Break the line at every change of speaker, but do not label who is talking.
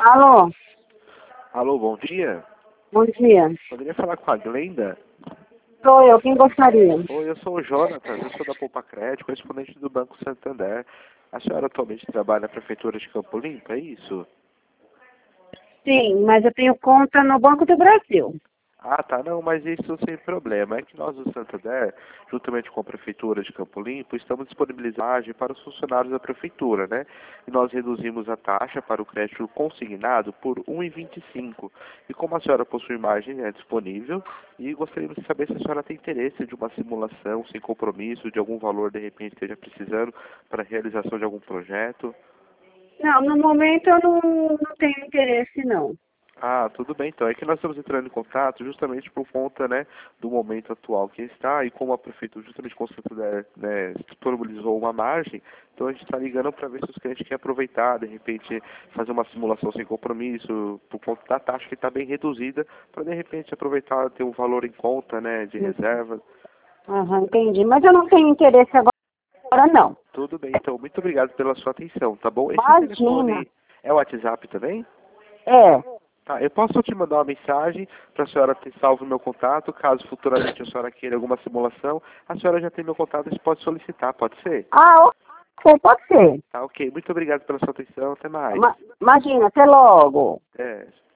Alô,
Alô, bom dia.
bom dia.
Poderia falar com a Glenda?
Sou eu, quem gostaria?
Oi, eu sou o Jonatas, eu sou da Poupa Crédito, correspondente do Banco Santander. A senhora atualmente trabalha na Prefeitura de Campo Limpo, é isso?
Sim, mas eu tenho conta no Banco do Brasil.
Ah, tá, não, mas isso sem problema. É que nós do Santander, juntamente com a Prefeitura de Campo Limpo, estamos disponibilizando margem para os funcionários da Prefeitura, né? E nós reduzimos a taxa para o crédito consignado por 1,25. E como a senhora possui margem, é disponível, e gostaríamos de saber se a senhora tem interesse de uma simulação sem compromisso, de algum valor, de repente, esteja precisando para a realização de algum projeto.
Não, no momento eu não tenho interesse, não.
Ah, tudo bem então. É que nós estamos entrando em contato justamente por conta, né, do momento atual que está e como a prefeitura, justamente com o Santander, né, disponibilizou uma margem, então a gente está ligando para ver se os clientes querem aproveitar, de repente fazer uma simulação sem compromisso, por conta da taxa que está bem reduzida, para de repente aproveitar, ter um valor em conta, né, de reserva.
Aham, entendi. Mas eu não tenho interesse agora, não.
Tudo bem, então. Muito obrigado pela sua atenção, tá bom? Esse
Imagina.
telefone é o WhatsApp também?
É.
Tá, eu posso te mandar uma mensagem para a senhora ter salvo o meu contato, caso futuramente a senhora queira alguma simulação, a senhora já tem meu contato, você pode solicitar, pode ser?
Ah, ok, pode ser.
Tá, ok. Muito obrigado pela sua atenção, até mais.
Imagina, até logo.
É.